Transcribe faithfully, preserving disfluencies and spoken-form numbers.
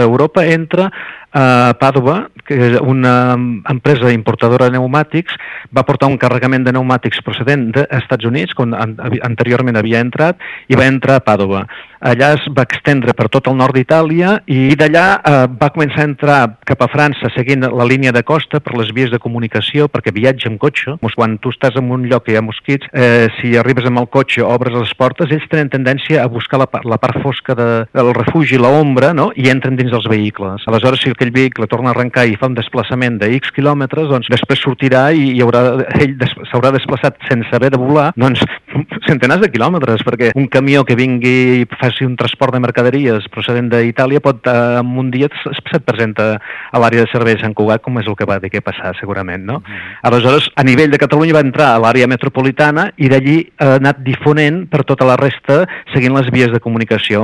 d'Europa entra a Pàdova, que és una empresa importadora de pneumàtics, va portar un carregament de pneumàtics procedent dels Estats Units, on anteriorment havia entrat, i va entrar a Pàdova. Allà es va extendre per tot el nord d'Itàlia i d'allà eh, va començar a entrar cap a França seguint la línia de costa per les vies de comunicació, perquè viatja amb cotxe. Quan tu estàs en un lloc que hi ha mosquits, eh, si arribes amb el cotxe, obres les portes, ells tenen tendència a buscar la, la part fosca de, del refugi, l'ombra, no? I entren dins dels vehicles. Aleshores, si aquell vehicle torna a arrencar i fa un desplaçament de X quilòmetres, doncs després sortirà i hi haurà, ell des, s'haurà desplaçat sense haver de volar, doncs centenars de quilòmetres, perquè un camió que vingui i faci un transport de mercaderies procedent d'Itàlia pot, eh, en un dia se't presenta a l'àrea de servei de Sant Cugat, com és el que va dir que passar, segurament, no? Mm-hmm. Aleshores, a nivell de Catalunya va entrar a l'àrea metropolitana i d'allí ha anat difonent per tota la resta seguint les vies de comunicació.